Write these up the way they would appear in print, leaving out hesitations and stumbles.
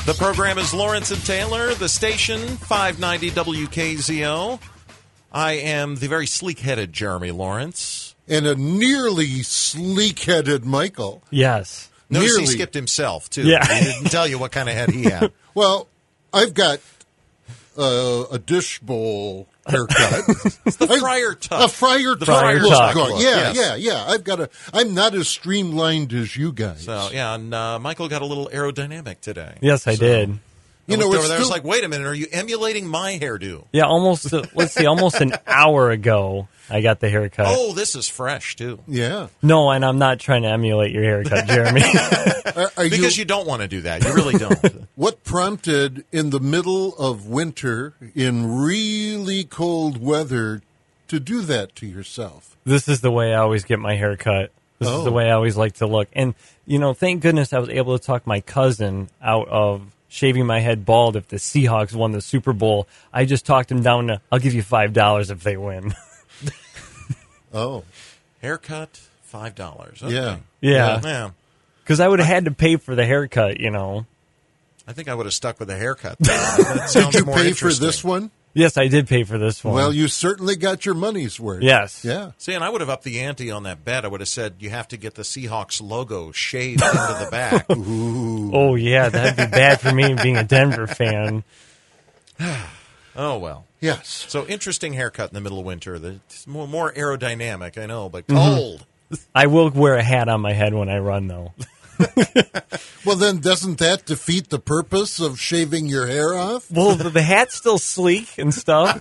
The program is Lawrence and Taylor, the station, 590 WKZO. I am the very sleek-headed Jeremy Lawrence. And a nearly sleek-headed Michael. Yes. Notice Nearly. he skipped himself, too. Yeah. He didn't tell you what kind of head he had. Well, I've got a dish bowl haircut. It's the Friar Tuck. A Friar The Tuck. Friar look Tuck going. look, Yeah, yes. yeah. I'm not as streamlined as you guys. So, yeah, and Michael got a little aerodynamic today. Yes, I did. I You know, looked it's over there, I was still- like, wait a minute, are you emulating my hairdo? Yeah, almost, almost an hour ago, I got the haircut. Oh, this is fresh, too. Yeah. No, and I'm not trying to emulate your haircut, Jeremy. Are Because you don't want to do that. You really don't. What prompted in the middle of winter, in really cold weather, to do that to yourself? This is the way I always get my hair cut. This is the way I always like to look. And, you know, thank goodness I was able to talk my cousin out of shaving my head bald if the Seahawks won the Super Bowl. I just talked him down to, I'll give you $5 if they win. Oh. Haircut, $5. Okay. Yeah. Yeah. Yeah. Because I would have had to pay for the haircut, you know. I think I would have stuck with the haircut. That sounds Did you more pay for interesting. this one? Yes, I did pay for this one. Well, you certainly got your money's worth. Yes. Yeah. See, and I would have upped the ante on that bet. I would have said you have to get the Seahawks logo shaved into the back. Oh, yeah, that'd be bad for me being a Denver fan. Oh, well. Yes. So interesting haircut in the middle of winter. It's more aerodynamic, I know, but cold. I will wear a hat on my head when I run, though. Well, then doesn't that defeat the purpose of shaving your hair off? Well, the hat's still sleek and stuff.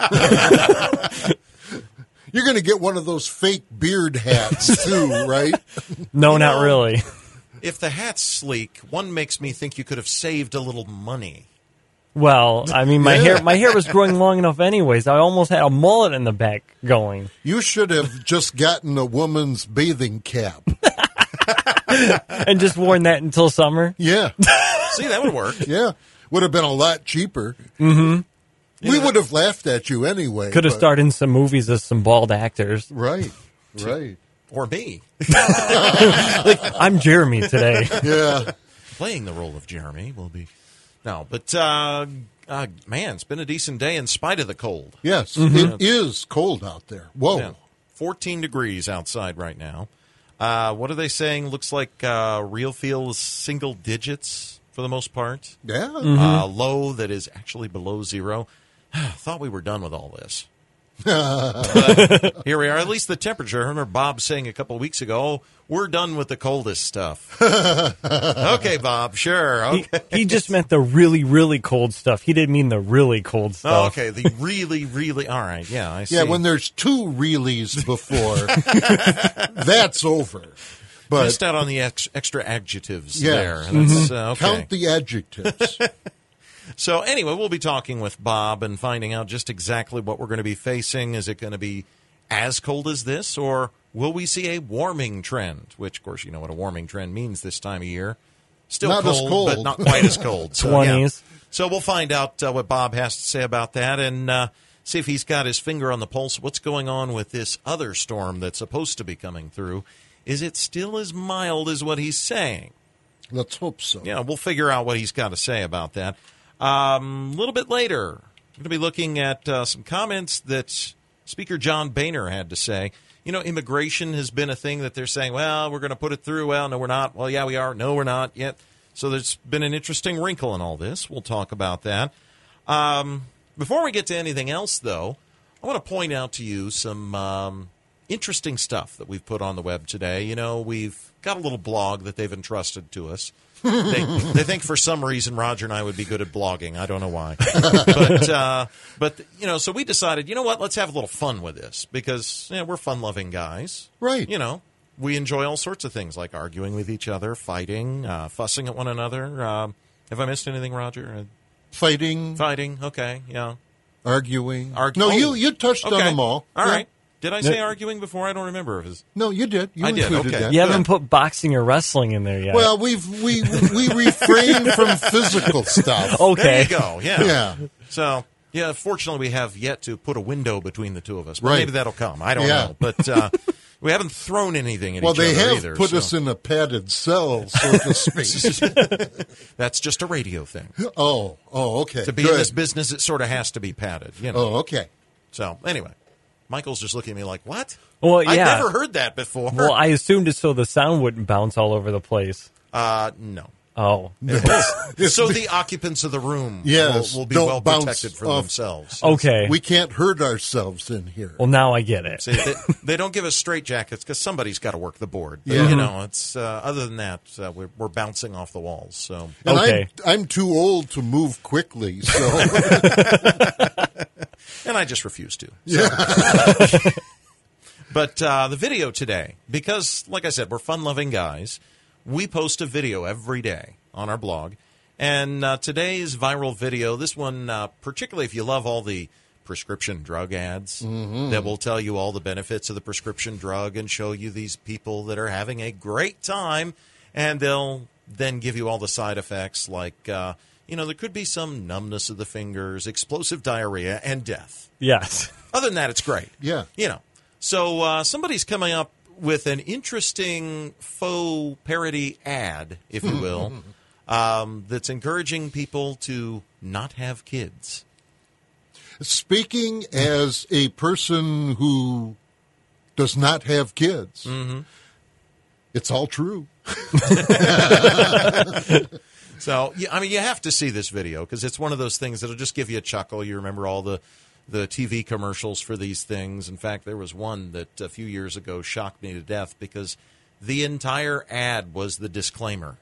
You're going to get one of those fake beard hats, too, right? No, not really. If the hat's sleek, one makes me think you could have saved a little money. Well, I mean, my hair was growing long enough anyways. I almost had a mullet in the back going. You should have just gotten a woman's bathing cap. And just worn that until summer. Yeah. See, that would work. Yeah. Would have been a lot cheaper. Mm-hmm. We would have laughed at you anyway. Could have but- starred in some movies as some bald actors. Right. Right. Or me. I'm Jeremy today. Yeah. Playing the role of Jeremy will be... No, but, man, it's been a decent day in spite of the cold. Yes. It is cold out there. Whoa. Yeah. 14 degrees outside right now. What are they saying? Looks like real feel is single digits for the most part. Yeah. Low that is actually below zero. Thought we were done with all this. But here we are. At least the temperature. I remember Bob saying a couple of weeks ago, oh, we're done with the coldest stuff. Okay, Bob, sure. Okay. He just meant the really, really cold stuff. He didn't mean the really cold Oh, stuff. okay, the really, really, all right, yeah, I see. Yeah, when there's two reallys before, that's over. But Missed out on the extra adjectives Yes. there. That's, okay. count the adjectives. So anyway, we'll be talking with Bob and finding out just exactly what we're going to be facing. Is it going to be as cold as this, or will we see a warming trend? Which, of course, you know what a warming trend means this time of year. Still Not as cold, cold. but not quite as cold. So, 20s. yeah. So we'll find out what Bob has to say about that and see if he's got his finger on the pulse of what's going on with this other storm that's supposed to be coming through. Is it still as mild as what he's saying? Let's hope so. Yeah, we'll figure out what he's got to say about that. A little bit later, we're going to be looking at some comments that Speaker John Boehner had to say. You know, immigration has been a thing that they're saying, well, we're going to put it through. Well, no, we're not. Well, yeah, we are. No, we're not yet. So there's been an interesting wrinkle in all this. We'll talk about that. Before we get to anything else, though, I want to point out to you some interesting stuff that we've put on the web today. You know, we've got a little blog that they've entrusted to us. They think for some reason Roger and I would be good at blogging. I don't know why. But you know, so we decided, you know what, let's have a little fun with this because we're fun-loving guys. Right. You know, we enjoy all sorts of things like arguing with each other, fighting, fussing at one another. Have I missed anything, Roger? Fighting, Fighting, okay, yeah. arguing. Argu- No, oh, you touched on okay. them all. All Yeah. right. Did I say arguing before? I don't remember. No, you did. You I did, included okay. that. You haven't put boxing or wrestling in there yet. Well, we refrain from physical stuff. okay. There you go, yeah. Yeah. So, yeah, fortunately we have yet to put a window between the two of us. But Right. maybe that'll come. I don't Yeah. know. But We haven't thrown anything at Well, each they other have either. put so. us in a padded cell, so to speak. That's just a radio thing. Oh, okay. To be Good. in this business, it sort of has to be padded. You know. Oh, okay. So anyway, Michael's just looking at me like, "What? Well, yeah. I've never heard that before." Well, I assumed it so the sound wouldn't bounce all over the place. No. Oh. So the occupants of the room Yes, will be don't well bounce protected from off. themselves. Okay. We can't hurt ourselves in here. Well, now I get it. See, they don't give us straitjackets because somebody's got to work the board. But, Yeah. you know, it's other than that, we're bouncing off the walls. So And Okay. I'm too old to move quickly, so and I just refuse to. yeah. But the video today, because, like I said, we're fun-loving guys, we post a video every day on our blog. And today's viral video, this one, particularly if you love all the prescription drug ads that will tell you all the benefits of the prescription drug and show you these people that are having a great time, and they'll then give you all the side effects like, there could be some numbness of the fingers, explosive diarrhea, and death. Yes. Other than that, it's great. Yeah. So somebody's coming up with an interesting faux parody ad, if you will, that's encouraging people to not have kids. Speaking as a person who does not have kids, it's all true. So, you have to see this video because it's one of those things that'll just give you a chuckle. You remember all the TV commercials for these things. In fact, there was one that a few years ago shocked me to death because the entire ad was the disclaimer.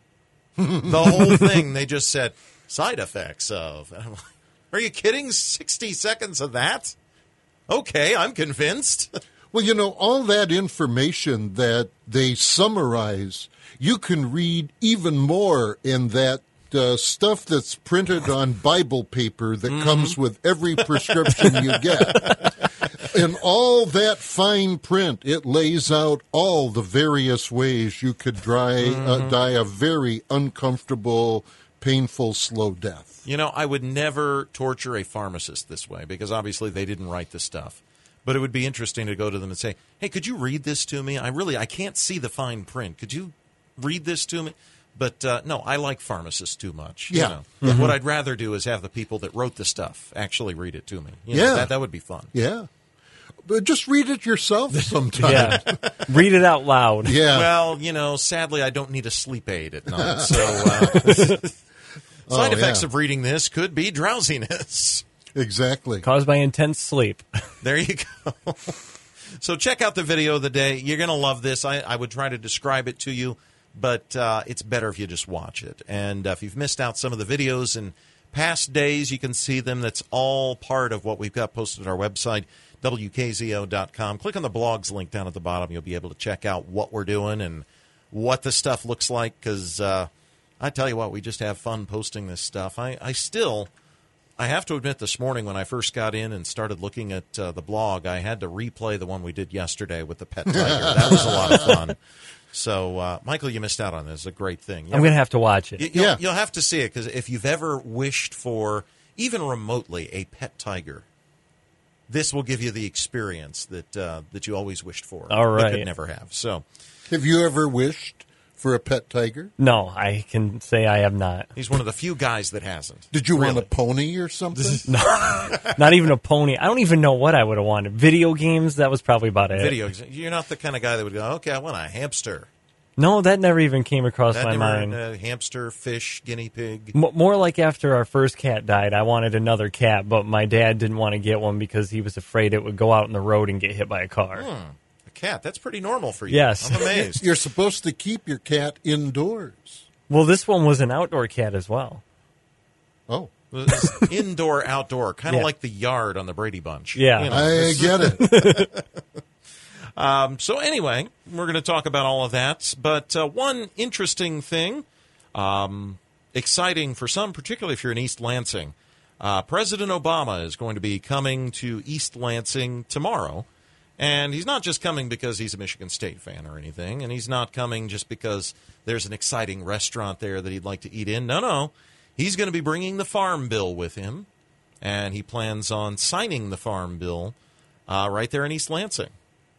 The whole thing, they just said, side effects of. And I'm like, are you kidding? 60 seconds of that? Okay, I'm convinced. Well, all that information that they summarize, you can read even more in that stuff that's printed on Bible paper that comes with every prescription you get. In all that fine print, it lays out all the various ways you could die a very uncomfortable, painful, slow death. I would never torture a pharmacist this way because obviously they didn't write the stuff. But it would be interesting to go to them and say, hey, could you read this to me? I can't see the fine print. Could you read this to me? But no, I like pharmacists too much. Yeah. What I'd rather do is have the people that wrote the stuff actually read it to me. That would be fun. Yeah. But just read it yourself sometime. Yeah. Read it out loud. Yeah. Well, sadly, I don't need a sleep aid at night. So side effects of reading this could be drowsiness. Exactly. Caused by intense sleep. There you go. So check out the video of the day. You're going to love this. I would try to describe it to you, but it's better if you just watch it. And if you've missed out some of the videos in past days, you can see them. That's all part of what we've got posted on our website, WKZO.com. Click on the blogs link down at the bottom. You'll be able to check out what we're doing and what the stuff looks like because I tell you what, we just have fun posting this stuff. I have to admit this morning when I first got in and started looking at the blog, I had to replay the one we did yesterday with the pet tiger. That was a lot of fun. So, Michael, you missed out on this. It's a great thing. I'm going to have to watch it. You'll have to see it because if you've ever wished for, even remotely, a pet tiger, this will give you the experience that you always wished for. All right. But could never have. So, Have you ever wished for a pet tiger? No, I can say I have not. he's one of the few guys that hasn't. Did you want Really. a pony or something? Not even a pony. I don't even know what I would have wanted. Video games, that was probably about it. Video. You're not the kind of guy that would go, okay, I want a hamster. No, that never even came across my mind. Hamster, fish, guinea pig. More like after our first cat died, I wanted another cat, but my dad didn't want to get one because he was afraid it would go out on the road and get hit by a car. A cat. That's pretty normal for you. Yes. I'm amazed. You're supposed to keep your cat indoors. Well, this one was an outdoor cat as well. Oh, It's indoor, outdoor, kind of Yeah. like the yard on the Brady Bunch. Yeah. You know, I get it. So anyway, we're going to talk about all of that. But one interesting thing, exciting for some, particularly if you're in East Lansing, President Obama is going to be coming to East Lansing tomorrow. And he's not just coming because he's a Michigan State fan or anything, and he's not coming just because there's an exciting restaurant there that he'd like to eat in. No. He's going to be bringing the Farm Bill with him, and he plans on signing the Farm Bill right there in East Lansing.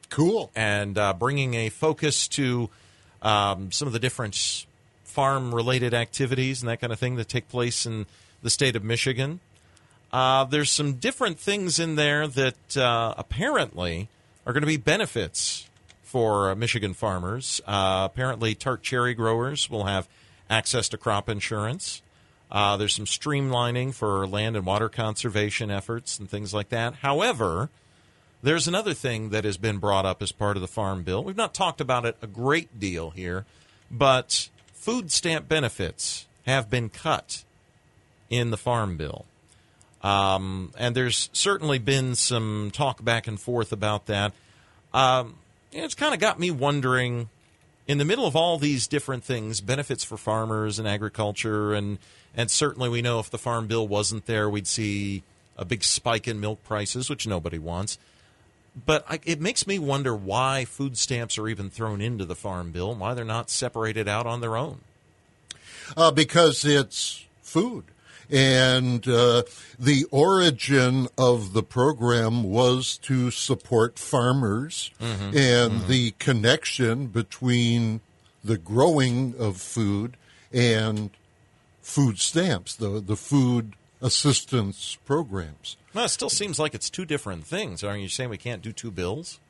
Cool. And bringing a focus to some of the different farm-related activities and that kind of thing that take place in the state of Michigan. There's some different things in there that apparently are going to be benefits for Michigan farmers. Apparently, tart cherry growers will have access to crop insurance. There's some streamlining for land and water conservation efforts and things like that. However, there's another thing that has been brought up as part of the Farm Bill. We've not talked about it a great deal here, but food stamp benefits have been cut in the Farm Bill. And there's certainly been some talk back and forth about that. It's kind of got me wondering, in the middle of all these different things, benefits for farmers and agriculture, and certainly we know if the Farm Bill wasn't there, we'd see a big spike in milk prices, which nobody wants. But it makes me wonder why food stamps are even thrown into the Farm Bill, why they're not separated out on their own. Because it's food. And the origin of the program was to support farmers, and the connection between the growing of food and food stamps, the food assistance programs. Well, it still seems like it's two different things. Are you saying we can't do two bills?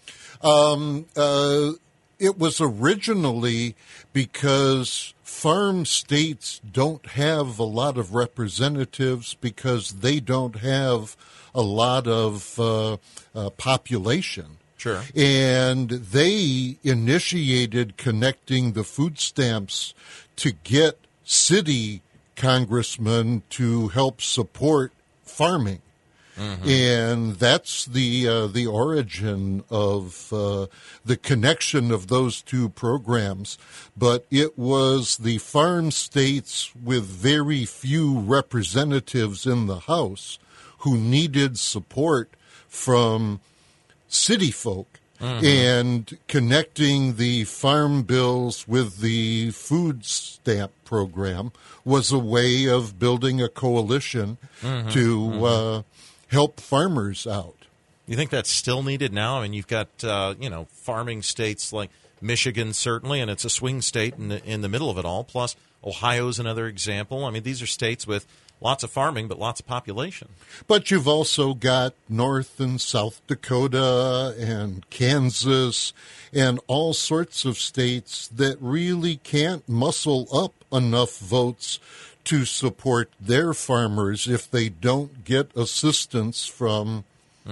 It was originally because farm states don't have a lot of representatives because they don't have a lot of population. Sure. And they initiated connecting the food stamps to get city congressmen to help support farming. And that's the origin of the connection of those two programs. But it was the farm states with very few representatives in the House who needed support from city folk. And connecting the farm bills with the food stamp program was a way of building a coalition to help farmers out. You think that's still needed now? I mean, you've got farming states like Michigan, certainly, and it's a swing state in the middle of it all. Plus, Ohio's another example. I mean, these are states with lots of farming, but lots of population. But you've also got North and South Dakota and Kansas and all sorts of states that really can't muscle up enough votes to support their farmers if they don't get assistance from...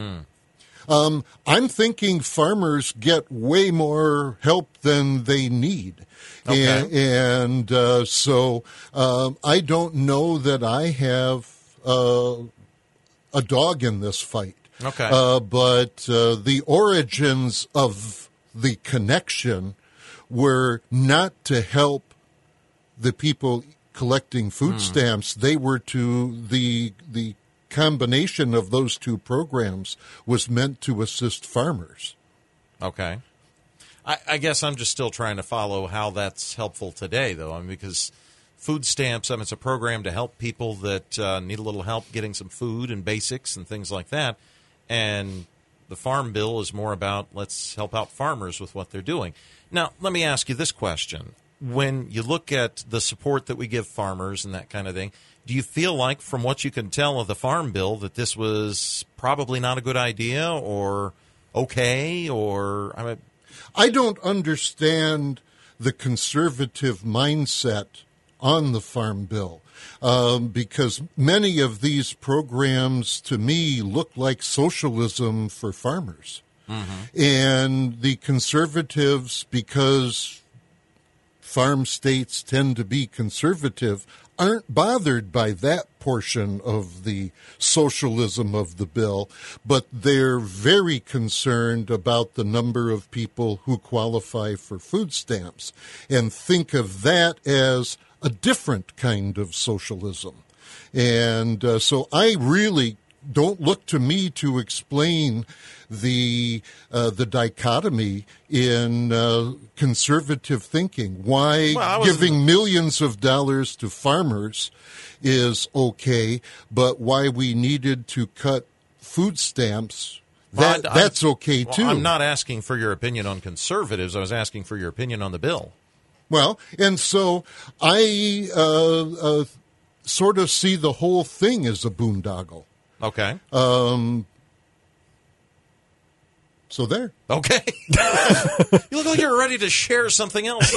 I'm thinking farmers get way more help than they need. Okay. And so I don't know that I have a dog in this fight. Okay. But the origins of the connection were not to help the people collecting food stamps. They were to the combination of those two programs was meant to assist farmers. Okay. I guess I'm just still trying to follow how that's helpful today, though. I mean, because food stamps, it's a program to help people that need a little help getting some food and basics and things like that. And the Farm Bill is more about let's help out farmers with what they're doing. Now, let me ask you this question. When you look at the support that we give farmers and that kind of thing, do you feel like, from what you can tell of the Farm Bill, that this was probably not a good idea or okay? Or I don't understand the conservative mindset on the Farm Bill because many of these programs, to me, look like socialism for farmers. And the conservatives, because farm states tend to be conservative, aren't bothered by that portion of the socialism of the bill, but they're very concerned about the number of people who qualify for food stamps and think of that as a different kind of socialism. And so I really don't look to me to explain the dichotomy in conservative thinking. Why giving millions of dollars to farmers is okay, but why we needed to cut food stamps, that's okay, too. I'm not asking for your opinion on conservatives. I was asking for your opinion on the bill. Well, and so I sort of see the whole thing as a boondoggle. Okay. So there. Okay. You look like you're ready to share something else.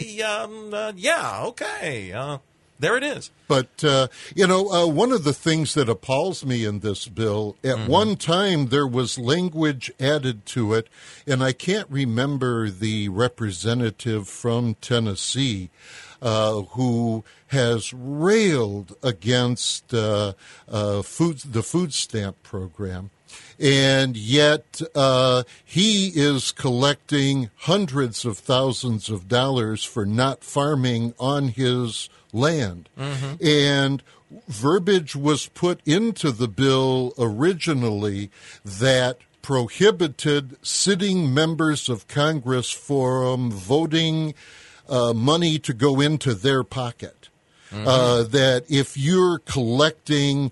Yeah, okay. There it is. But, one of the things that appalls me in this bill, at one time there was language added to it, and I can't remember the representative from Tennessee who has railed against the food stamp program. And yet he is collecting hundreds of thousands of dollars for not farming on his land. And verbiage was put into the bill originally that prohibited sitting members of Congress from voting money to go into their pocket. That if you're collecting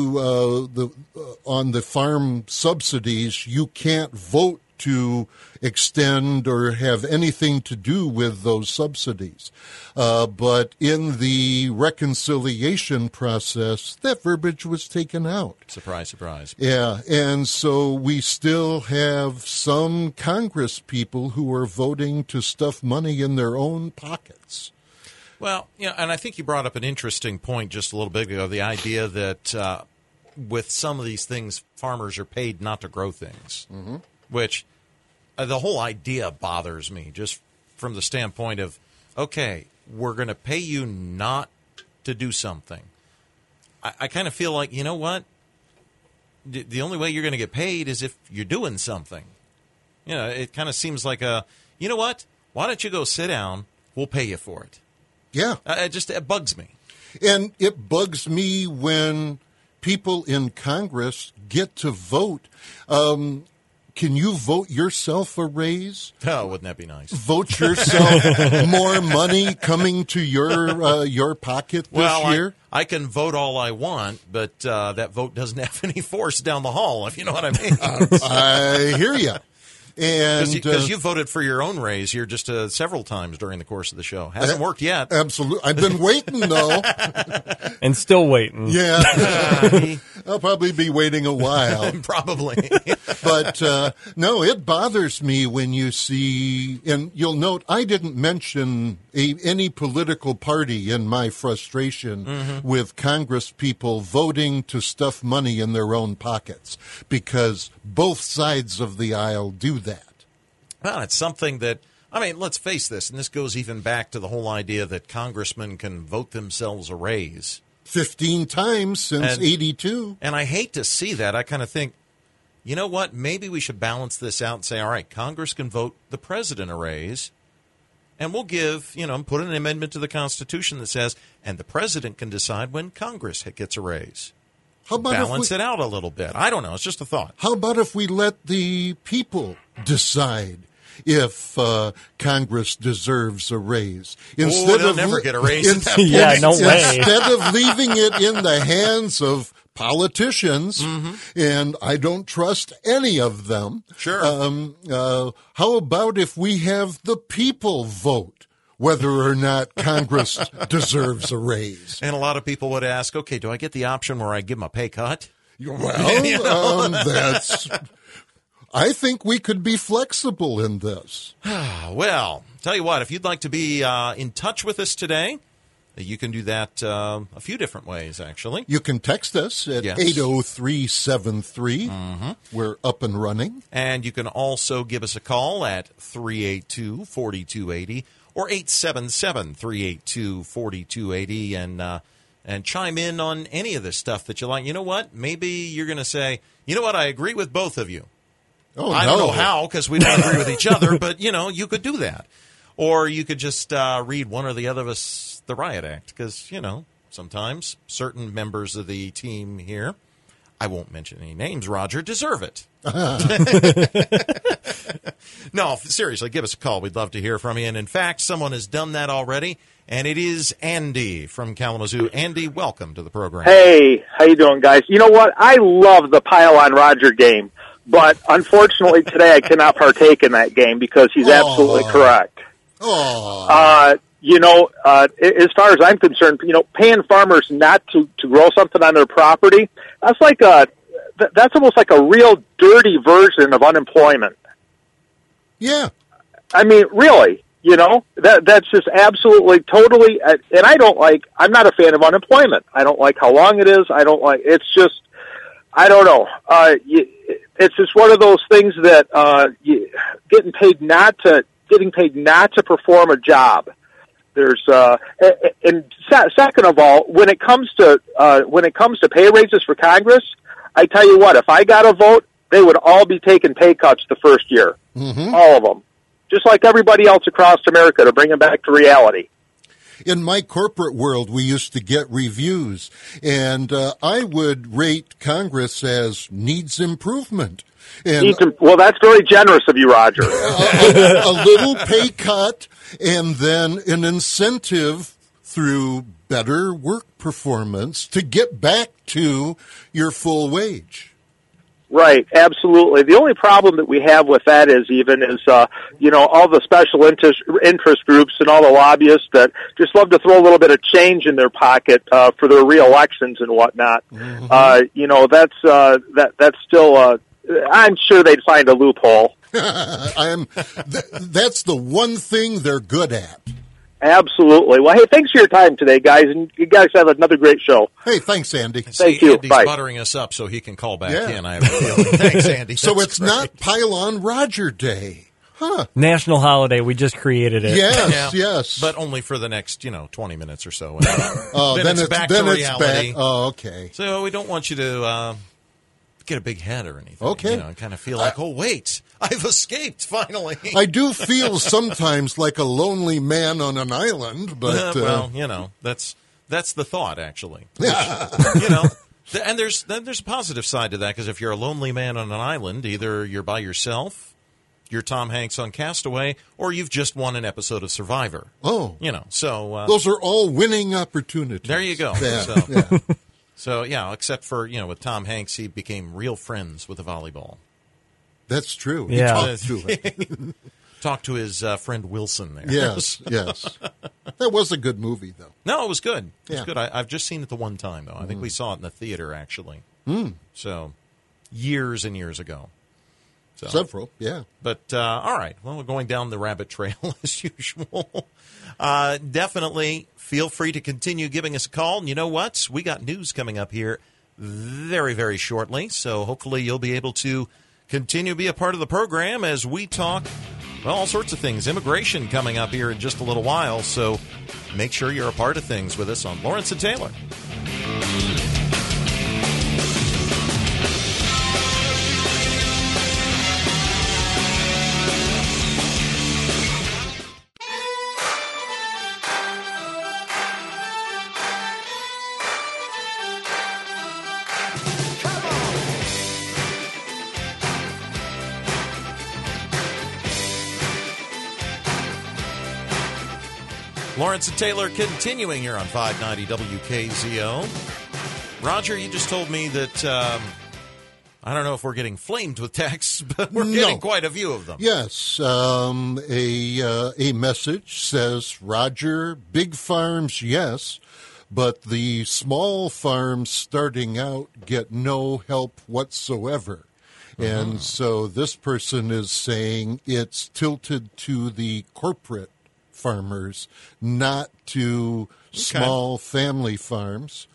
on the farm subsidies, you can't vote to extend or have anything to do with those subsidies. But in the reconciliation process, that verbiage was taken out. Surprise, surprise. Yeah, and so we still have some Congress people who are voting to stuff money in their own pockets. Well, and I think you brought up an interesting point just a little bit ago, the idea that with some of these things, farmers are paid not to grow things, which the whole idea bothers me just from the standpoint of, okay, we're going to pay you not to do something. I kind of feel like, you know what? The only way you're going to get paid is if you're doing something. It kind of seems like you know what? Why don't you go sit down? We'll pay you for it. Yeah. It bugs me. And it bugs me when people in Congress get to vote. Can you vote yourself a raise? Oh, wouldn't that be nice? Vote yourself more money coming to your pocket this year? I can vote all I want, but that vote doesn't have any force down the hall, if you know what I mean. I hear you. Because you voted for your own raise here just several times during the course of the show. Hasn't worked yet. Absolutely. I've been waiting, though. And still waiting. Yeah. I'll probably be waiting a while. Probably. But, no, it bothers me when you see, and you'll note I didn't mention any political party in my frustration with Congress people voting to stuff money in their own pockets, because both sides of the aisle do that. Well, it's something that, let's face this, and this goes even back to the whole idea that congressmen can vote themselves a raise. 15 times since 82. And I hate to see that. I kind of think, you know what, maybe we should balance this out and say, all right, Congress can vote the president a raise, and we'll give, put an amendment to the Constitution that says, and the president can decide when Congress gets a raise. How about balance it out a little bit? I don't know. It's just a thought. How about if we let the people decide if Congress deserves a raise? They'll never get a raise. Yeah, no way. Instead of leaving it in the hands of politicians, and I don't trust any of them. Sure. How about if we have the people vote whether or not Congress deserves a raise? And a lot of people would ask, okay, do I get the option where I give them a pay cut? Well, I think we could be flexible in this. Well, tell you what, if you'd like to be in touch with us today, you can do that a few different ways, actually. You can text us at 80373. We're up and running. And you can also give us a call at 382-4280 or 877-382-4280 and chime in on any of this stuff that you like. You know what? Maybe you're going to say, you know what, I agree with both of you. Oh, I don't know how, because we don't agree with each other, but, you could do that. Or you could just read one or the other of us the Riot Act, because, sometimes certain members of the team here, I won't mention any names, Roger, deserve it. No, seriously, give us a call. We'd love to hear from you. And, in fact, someone has done that already, and it is Andy from Kalamazoo. Andy, welcome to the program. Hey, how you doing, guys? You know what? I love the Pile on Roger game. But unfortunately today I cannot partake in that game because he's absolutely correct. Oh. As far as I'm concerned, paying farmers not to grow something on their property, that's almost like a real dirty version of unemployment. Yeah. I mean, really, that's just absolutely, totally, and I'm not a fan of unemployment. I don't like how long it is. It's just, I don't know. It's just one of those things that, getting paid not to perform a job. There's, and second of all, when it comes to pay raises for Congress, I tell you what, if I got a vote, they would all be taking pay cuts the first year. Mm-hmm. All of them. Just like everybody else across America, to bring them back to reality. In my corporate world, we used to get reviews, and I would rate Congress as needs improvement. And well, that's very generous of you, Roger. a little pay cut, and then an incentive through better work performance to get back to your full wage. Right, absolutely. The only problem that we have with that is all the special interest groups and all the lobbyists that just love to throw a little bit of change in their pocket for their re-elections and whatnot. Mm-hmm. That's still. I'm sure they'd find a loophole. That's the one thing they're good at. Absolutely. Well, hey, thanks for your time today, guys, and you guys have another great show. Hey, thanks, Andy. Thank you. Andy's Bye. buttering us up so he can call back in. I have a feeling. Thanks, Andy. So That's it's great. not Pile-on Roger Day. Huh. National holiday. We just created it. Yes. But only for the next, 20 minutes or so. Then it's back to reality. Oh, okay. So we don't want you to get a big head or anything. Okay. Kind of feel like, oh, wait, I've escaped finally. I do feel sometimes like a lonely man on an island, but... that's the thought, actually. Which, and there's a positive side to that, because if you're a lonely man on an island, either you're by yourself, you're Tom Hanks on Castaway, or you've just won an episode of Survivor. Oh. So... those are all winning opportunities. There you go. Yeah. So, except for, with Tom Hanks, he became real friends with the volleyball. That's true. Yeah. Talk to it. Talk to his friend Wilson there. Yes. That was a good movie, though. No, it was good. It was Yeah. good. I've just seen it the one time, though. I think we saw it in the theater, actually. So, years and years ago. So, Several, yeah. But, all right. Well, we're going down the rabbit trail, as usual. Definitely feel free to continue giving us a call. And you know what? We got news coming up here very, very shortly. So hopefully you'll be able to continue to be a part of the program as we talk, all sorts of things. Immigration coming up here in just a little while. So make sure you're a part of things with us on Lawrence and Taylor. Lawrence and Taylor continuing here on 590 WKZO. Roger, you just told me that, I don't know if we're getting flamed with texts, but we're getting quite a few of them. Yes. A message says, Roger, big farms, yes, but the small farms starting out get no help whatsoever. And so this person is saying it's tilted to the corporate farmers, not to small family farms.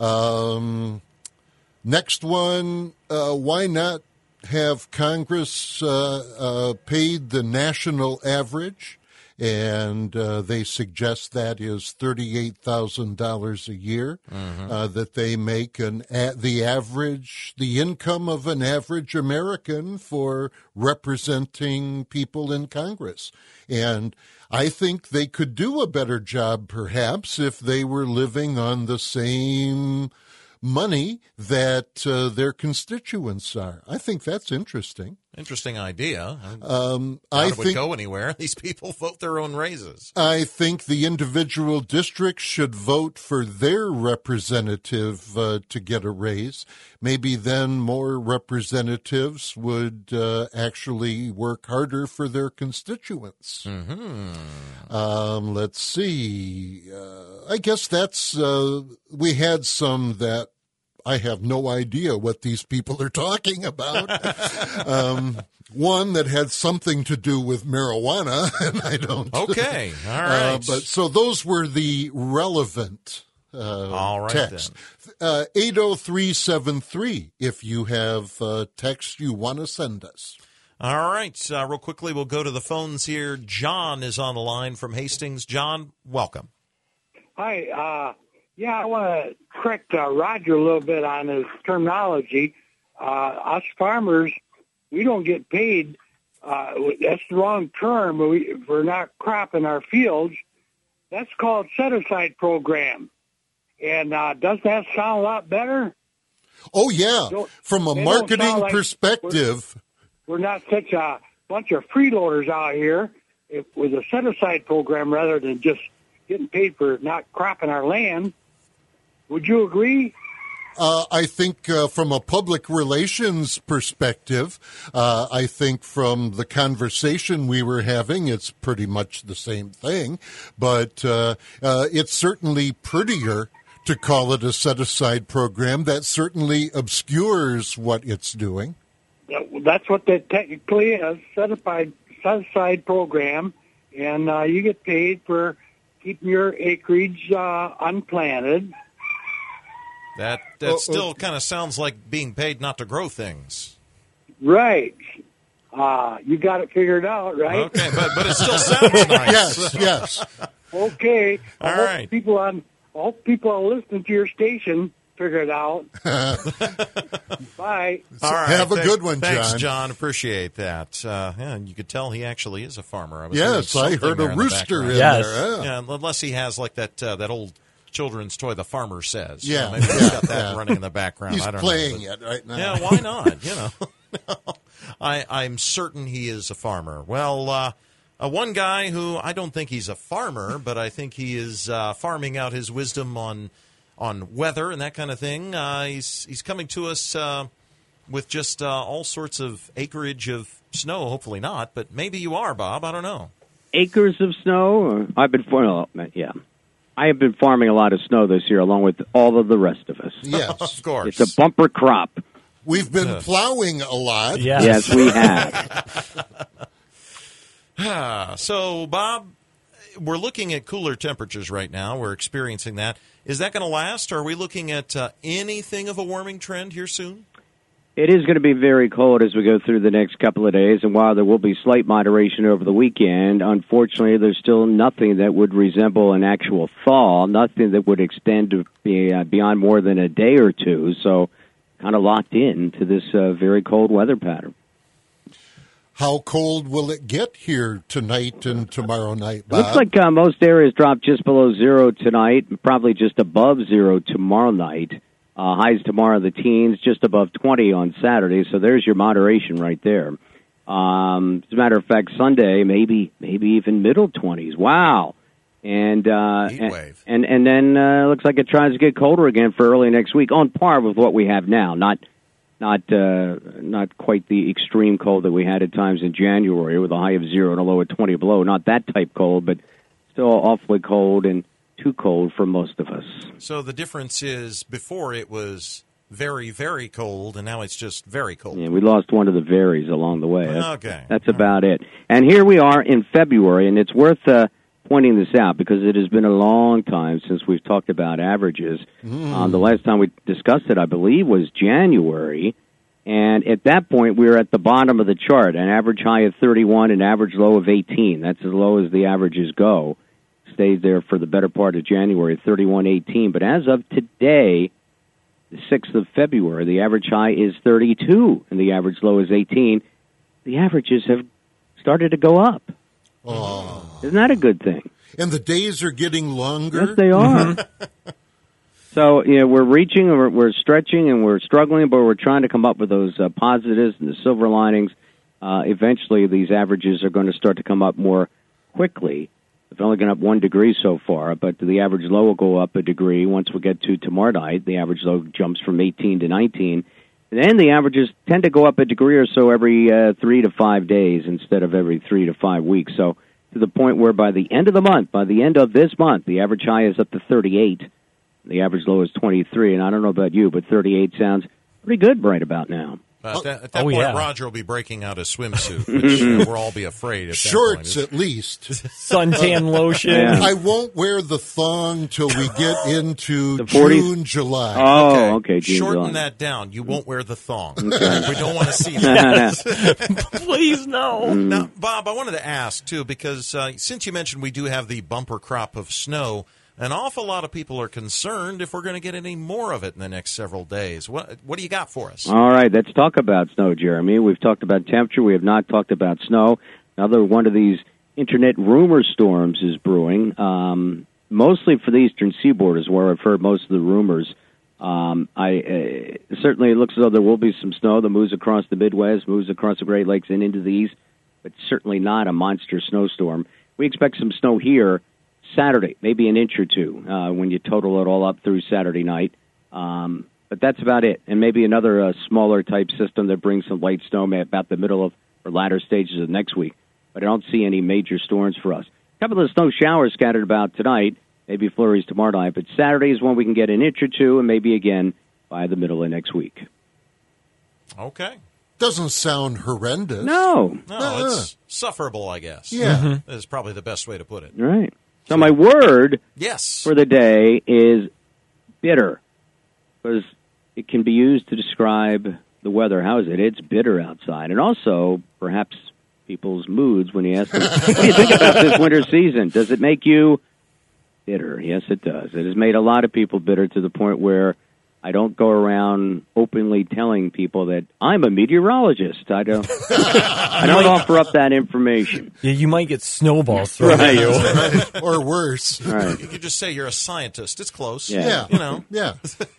Next one, why not have Congress paid the national average? And they suggest that is $38,000 a year that they make the income of an average American for representing people in Congress. And I think they could do a better job, perhaps, if they were living on the same money that their constituents are. I think that's interesting. Interesting idea. I it would go anywhere. These people vote their own raises. I think the individual districts should vote for their representative to get a raise. Maybe then more representatives would actually work harder for their constituents. Mm-hmm. Let's see. I guess that's we had some that I have no idea what these people are talking about. One that had something to do with marijuana, and I don't. Okay, all right. But so those were the relevant all right, text. 80373 if you have text you want to send us. All right. Real quickly, we'll go to the phones here. John is on the line from Hastings. John, welcome. Hi. I want to correct Roger a little bit on his terminology. Us farmers, we don't get paid. That's the wrong term. We're not cropping our fields. That's called set-aside program. And doesn't that sound a lot better? Oh, yeah. From a marketing perspective. We're not such a bunch of freeloaders out here with a set-aside program rather than just getting paid for not cropping our land. Would you agree? I think from a public relations perspective, I think from the conversation we were having, it's pretty much the same thing. But it's certainly prettier to call it a set-aside program. That certainly obscures what it's doing. That's what that technically is, set-aside program. And you get paid for keeping your acreage unplanted. That still kind of sounds like being paid not to grow things. Right. You got it figured out, right? Okay, but it still sounds nice. Yes. All Okay. I right. hope people listening to your station figure it out. Bye. All right. Have a good one, John. Thanks, John. Appreciate that. And you could tell he actually is a farmer. Yes, I heard a rooster in Yes. there. Yeah, unless he has like that old children's toy, The Farmer Says. Yeah. Maybe he's got that running in the background. He's I don't playing know. it right now. Yeah, why not? I'm certain he is a farmer. Well, one guy who I don't think he's a farmer, but I think he is farming out his wisdom on weather and that kind of thing. He's coming to us with just all sorts of acreage of snow. Hopefully not, but maybe you are, Bob. I don't know. Acres of snow? I have been farming a lot of snow this year, along with all of the rest of us. Yes. Of course. It's a bumper crop. We've been plowing a lot. Yes. Yes, we have. So, Bob, we're looking at cooler temperatures right now. We're experiencing that. Is that going to last? Or are we looking at anything of a warming trend here soon? It is going to be very cold as we go through the next couple of days, and while there will be slight moderation over the weekend, unfortunately, there's still nothing that would resemble an actual thaw, nothing that would extend to beyond more than a day or two, so kind of locked in to this very cold weather pattern. How cold will it get here tonight and tomorrow night, Bob? Looks like most areas drop just below zero tonight, probably just above zero tomorrow night. Highs tomorrow in the teens, just above 20 on Saturday, so there's your moderation right there. As a matter of fact, Sunday, maybe even middle 20s. Wow. And Heat wave. And then looks like it tries to get colder again for early next week, on par with what we have now. Not quite the extreme cold that we had at times in January with a high of 0 and a low of 20 below. Not that type cold, but still awfully cold and too cold for most of us. So the difference is before it was very, very cold, and now it's just very cold. Yeah, we lost one of the varies along the way. Okay. That's about it. And here we are in February, and it's worth pointing this out because it has been a long time since we've talked about averages. The last time we discussed it, I believe, was January. And at that point, we were at the bottom of the chart, an average high of 31, an average low of 18. That's as low as the averages go. Stayed there for the better part of January, 31.18. But as of today, the 6th of February, the average high is 32, and the average low is 18. The averages have started to go up. Oh. Isn't that a good thing? And the days are getting longer? Yes, they are. So, we're reaching, we're stretching, and we're struggling, but we're trying to come up with those positives and the silver linings. eventually these averages are going to start to come up more quickly. They've only gone up 1 degree so far, but the average low will go up a degree. Once we get to tomorrow night, the average low jumps from 18 to 19. And then the averages tend to go up a degree or so every 3 to 5 days instead of every 3 to 5 weeks. So to the point where by the end of the month, by the end of this month, the average high is up to 38. The average low is 23. And I don't know about you, but 38 sounds pretty good right about now. At that point, yeah. Roger will be breaking out a swimsuit, which we'll all be afraid. At Shorts, that point. at least. Suntan lotion. Yeah. I won't wear the thong till we get into The 40s? June, July. Oh, okay. June, Shorten July. that down. You won't wear the thong. We don't want to see that. Please, no. Now, Bob, I wanted to ask, too, because since you mentioned we do have the bumper crop of snow, an awful lot of people are concerned if we're going to get any more of it in the next several days. What do you got for us? All right, let's talk about snow, Jeremy. We've talked about temperature. We have not talked about snow. Another one of these internet rumor storms is brewing, mostly for the eastern seaboard is where I've heard most of the rumors. Certainly it looks as though there will be some snow that moves across the Midwest, moves across the Great Lakes and into the east, but certainly not a monster snowstorm. We expect some snow here Saturday, maybe an inch or two when you total it all up through Saturday night. But that's about it. And maybe another smaller type system that brings some light snow about the middle of or latter stages of next week. But I don't see any major storms for us. A couple of snow showers scattered about tonight, maybe flurries tomorrow night. But Saturday is when we can get an inch or two and maybe again by the middle of next week. Okay. Doesn't sound horrendous. No. No, it's sufferable, I guess. Yeah. Is probably the best way to put it. All right. So my word Yes. for the day is bitter, because it can be used to describe the weather. How is it? It's bitter outside. And also, perhaps, people's moods when you ask them, what do you think about this winter season? Does it make you bitter? Yes, it does. It has made a lot of people bitter to the point where I don't go around openly telling people that I'm a meteorologist. I don't offer up that information. Yeah, you might get snowballs thrown at you. Or worse. Right. You could just say you're a scientist. It's close. Yeah. Yeah. You know. Yeah.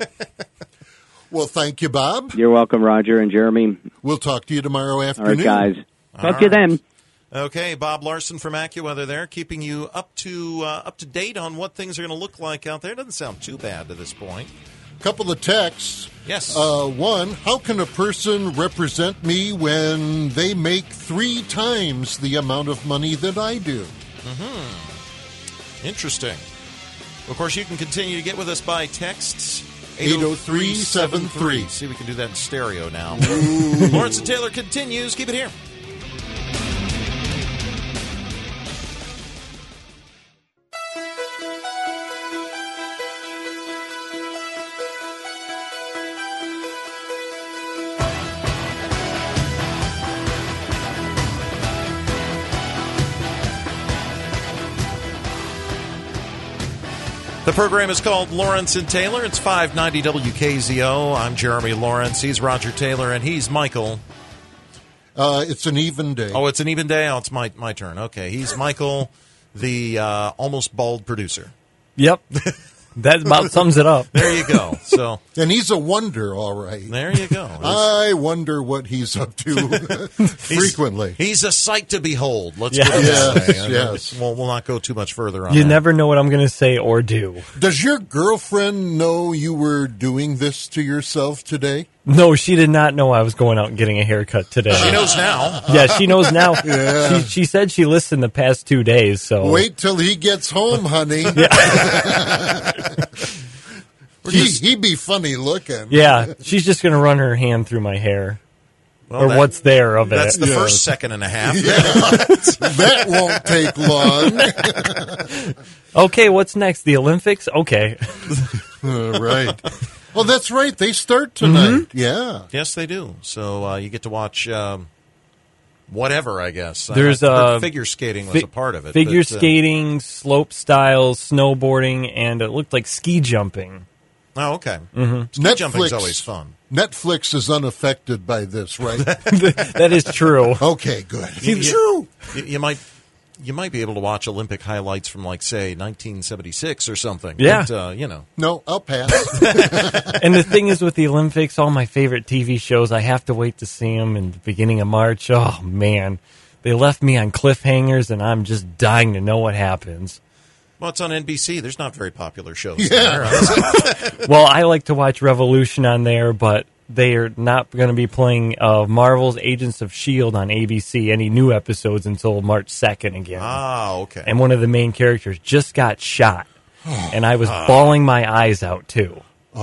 Well, thank you, Bob. You're welcome, Roger and Jeremy. We'll talk to you tomorrow All afternoon. right, guys. Talk All to you right. then. Okay, Bob Larson from AccuWeather there, keeping you up to date on what things are going to look like out there. Doesn't sound too bad to this point. Couple of texts. Yes. One, how can a person represent me when they make 3 times the amount of money that I do? Interesting. Of course, you can continue to get with us by texts. 80373. See, we can do that in stereo now. Lawrence and Taylor continues. Keep it here. The program is called Lawrence and Taylor. It's 590 WKZO. I'm Jeremy Lawrence. He's Roger Taylor, and he's Michael. It's an even day. Oh, it's an even day? Oh, it's my turn. Okay. He's Michael, the almost bald producer. Yep. That about sums it up. There you go. So And he's a wonder, all right. there you go. I wonder what he's up to frequently. He's a sight to behold. Let's Yeah. put it that Yes, way. yes. We'll not go too much further on You that. never know what I'm going to say or do. Does your girlfriend know you were doing this to yourself today? No, she did not know I was going out and getting a haircut today. She knows now. Yeah, she knows now. Yeah. She said she listened the past 2 days. So Wait till he gets home, honey. He be funny looking. Yeah, she's just going to run her hand through my hair. Well, Or that- what's there of That's it. the Yes. first second and a half. That won't take long. Okay, what's next? The Olympics? Okay. Right. Oh, that's right. They start tonight. Yeah. Yes, they do. So you get to watch whatever, I guess. There's, I heard figure skating was a part of it. Figure but, skating, slope styles, snowboarding, and it looked like ski jumping. Oh, okay. Mm-hmm. Ski jumping's always fun. Netflix is unaffected by this, right? That is true. Okay, good. You might You might be able to watch Olympic highlights from, like, say, 1976 or something. Yeah. But, No, I'll pass. And the thing is with the Olympics, all my favorite TV shows, I have to wait to see them in the beginning of March. Oh, man. They left me on cliffhangers, and I'm just dying to know what happens. Well, it's on NBC. There's not very popular shows Yeah. there. Well, I like to watch Revolution on there, but they are not going to be playing Marvel's Agents of S.H.I.E.L.D. on ABC, any new episodes until March 2nd again. Okay. And one of the main characters just got shot, and I was bawling my eyes out, too.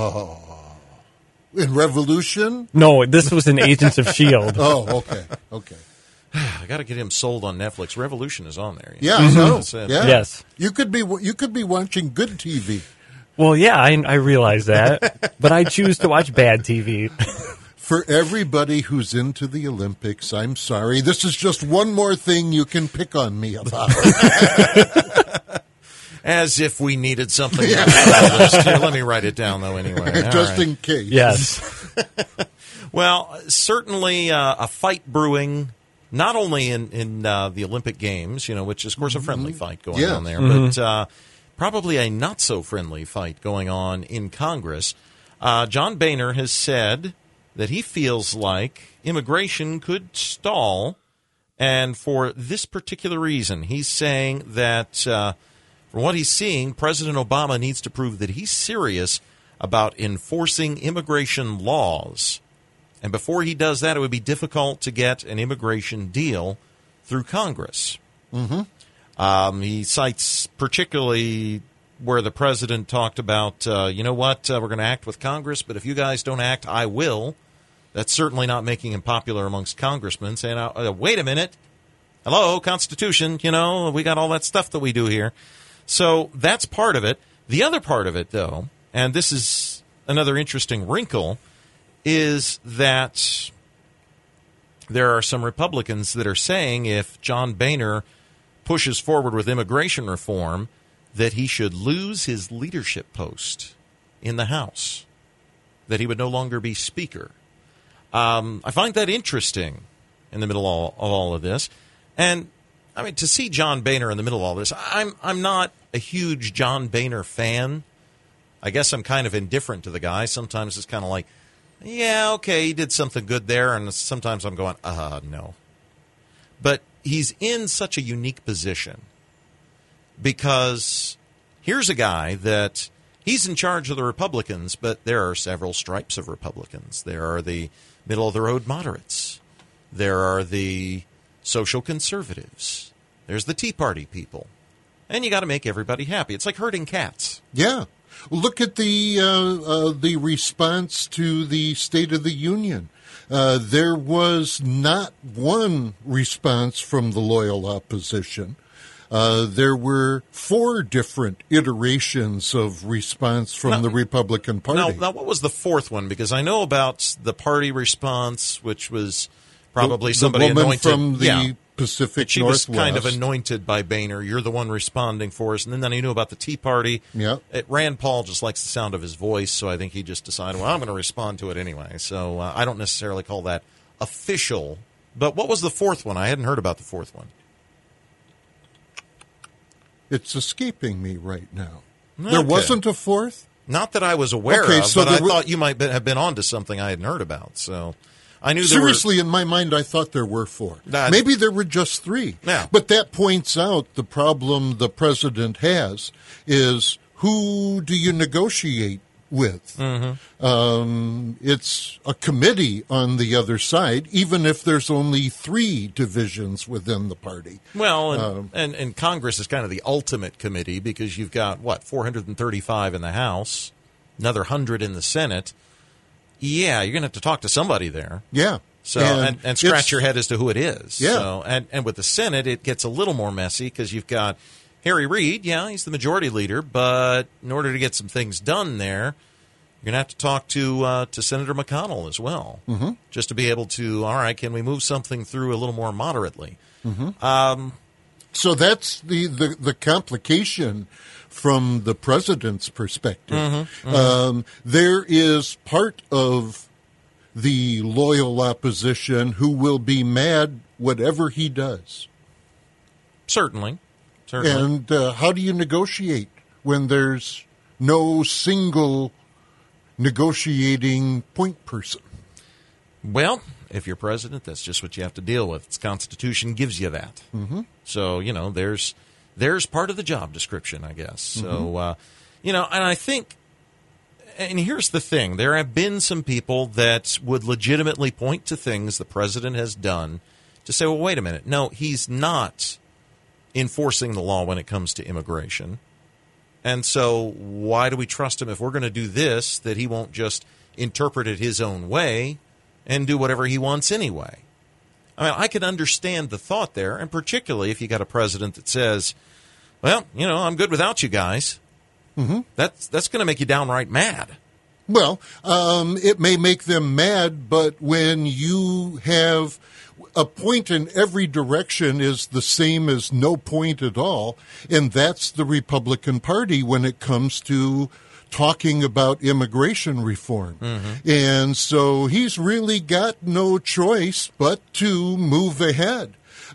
In Revolution? No, this was in Agents of S.H.I.E.L.D. Oh, okay. I got to get him sold on Netflix. Revolution is on there. Yeah, I know. That's it. Yeah. Yes. You could be watching good TV. Well, yeah, I realize that, but I choose to watch bad TV. For everybody who's into the Olympics, I'm sorry. This is just one more thing you can pick on me about. As if we needed something on the list here. Let me write it down, though, anyway. All Just right. in case. Yes. Well, certainly a fight brewing, not only in the Olympic Games, which is, of course, a friendly fight going Yeah. on there, but probably a not-so-friendly fight going on in Congress. John Boehner has said that he feels like immigration could stall, and for this particular reason, he's saying that from what he's seeing, President Obama needs to prove that he's serious about enforcing immigration laws. And before he does that, it would be difficult to get an immigration deal through Congress. He cites particularly where the president talked about, we're going to act with Congress, but if you guys don't act, I will. That's certainly not making him popular amongst congressmen, saying, wait a minute. Hello, Constitution, we got all that stuff that we do here. So that's part of it. The other part of it, though, and this is another interesting wrinkle, is that there are some Republicans that are saying if John Boehner pushes forward with immigration reform, that he should lose his leadership post in the House, that he would no longer be Speaker. I find that interesting in the middle of all of this. And, I mean, to see John Boehner in the middle of all this, I'm not a huge John Boehner fan. I guess I'm kind of indifferent to the guy. Sometimes it's kind of like, yeah, okay, he did something good there, and sometimes I'm going, no. But he's in such a unique position because here's a guy that he's in charge of the Republicans, but there are several stripes of Republicans. There are the middle-of-the-road moderates. There are the social conservatives. There's the Tea Party people. And you got to make everybody happy. It's like herding cats. Yeah. Look at the response to the State of the Union. There was not one response from the loyal opposition. There were 4 different iterations of response from the Republican Party. Now, what was the fourth one? Because I know about the party response, which was probably somebody the woman anointed from the Pacific she Northwest. was kind of anointed by Boehner. You're the one responding for us. And then I knew about the Tea Party. Yeah. Rand Paul just likes the sound of his voice, so I think he just decided, well, I'm going to respond to it anyway. So I don't necessarily call that official. But what was the fourth one? I hadn't heard about the fourth one. It's escaping me right now. Okay. There wasn't a fourth? Not that I was aware Okay, of, so but I there thought you might have been onto something I hadn't heard about. So I knew Seriously, in my mind, I thought there were 4. Maybe there were just 3. Yeah. But that points out the problem the president has is who do you negotiate with? It's a committee on the other side, even if there's only 3 divisions within the party. Well, and Congress is kind of the ultimate committee because you've got, 435 in the House, another 100 in the Senate. Yeah, you're going to have to talk to somebody there. Yeah. So and scratch your head as to who it is. Yeah. So, and with the Senate, it gets a little more messy because you've got Harry Reid. Yeah, he's the majority leader, but in order to get some things done there, you're going to have to talk to Senator McConnell as well, just to be able to. All right, can we move something through a little more moderately? So that's the complication from the president's perspective. There is part of the loyal opposition who will be mad whatever he does. Certainly. And how do you negotiate when there's no single negotiating point person? Well, if you're president, that's just what you have to deal with. The Constitution gives you that. Mm-hmm. So, there's part of the job description, I guess. Mm-hmm. So, and I think, and here's the thing, there have been some people that would legitimately point to things the president has done to say, well, wait a minute. No, he's not enforcing the law when it comes to immigration. And so why do we trust him if we're going to do this, that he won't just interpret it his own way and do whatever he wants anyway? I mean, I can understand the thought there, and particularly if you got a president that says, well, I'm good without you guys. Mm-hmm. That's going to make you downright mad. Well, it may make them mad, but when you have a point in every direction is the same as no point at all, and that's the Republican Party when it comes to talking about immigration reform. Mm-hmm. And so he's really got no choice but to move ahead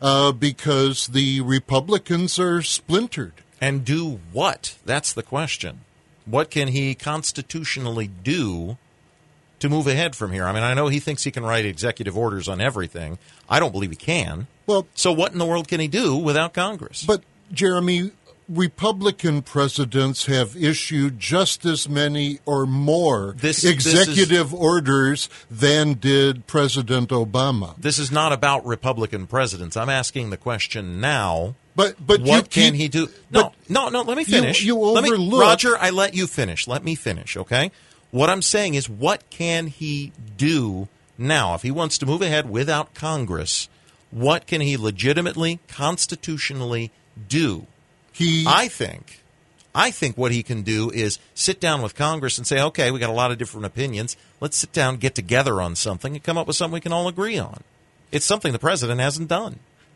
because the Republicans are splintered. And do what? That's the question. What can he constitutionally do to move ahead from here? I mean, I know he thinks he can write executive orders on everything. I don't believe he can. Well, so what in the world can he do without Congress? But, Jeremy, Republican presidents have issued just as many or more executive orders than did President Obama. This is not about Republican presidents. I'm asking the question now. But what can he do? No, let me finish. You overlook. Roger, I let you finish. Let me finish, okay? What I'm saying is, what can he do now? If he wants to move ahead without Congress, what can he legitimately, constitutionally do? I think what he can do is sit down with Congress and say, okay, we got a lot of different opinions. Let's sit down, get together on something, and come up with something we can all agree on. It's something the president hasn't done.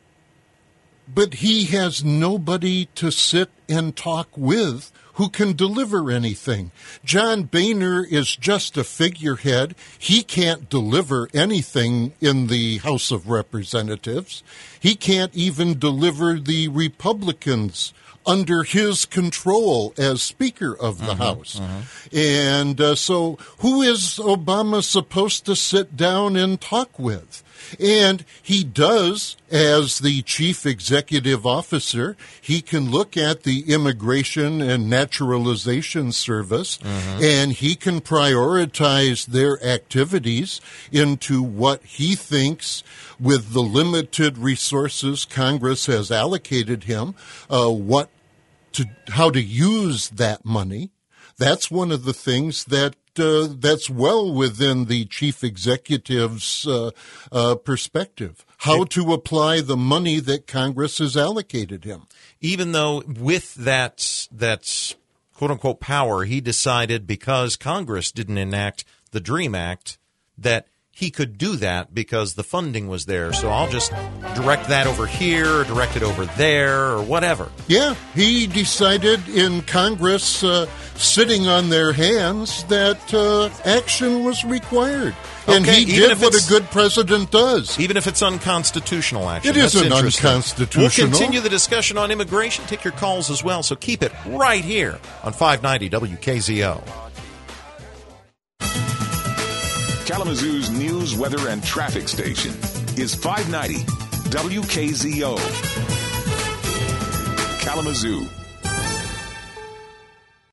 But he has nobody to sit and talk with who can deliver anything. John Boehner is just a figurehead. He can't deliver anything in the House of Representatives. He can't even deliver the Republicans under his control as Speaker of the House. And so who is Obama supposed to sit down and talk with? And he does, as the chief executive officer, he can look at the Immigration and Naturalization Service, and he can prioritize their activities into what he thinks, with the limited resources Congress has allocated him, how to use that money. That's one of the things that's well within the chief executive's perspective, how to apply the money that Congress has allocated him. Even though with that quote-unquote power, he decided because Congress didn't enact the DREAM Act that he could do that because the funding was there. So I'll just direct that over here, or direct it over there, or whatever. Yeah, he decided in Congress, sitting on their hands, that action was required. And he did what a good president does. Even if it's unconstitutional action. It isn't unconstitutional. We'll continue the discussion on immigration. Take your calls as well, so keep it right here on 590 WKZO. Kalamazoo's news, weather, and traffic station is 590 WKZO. Kalamazoo.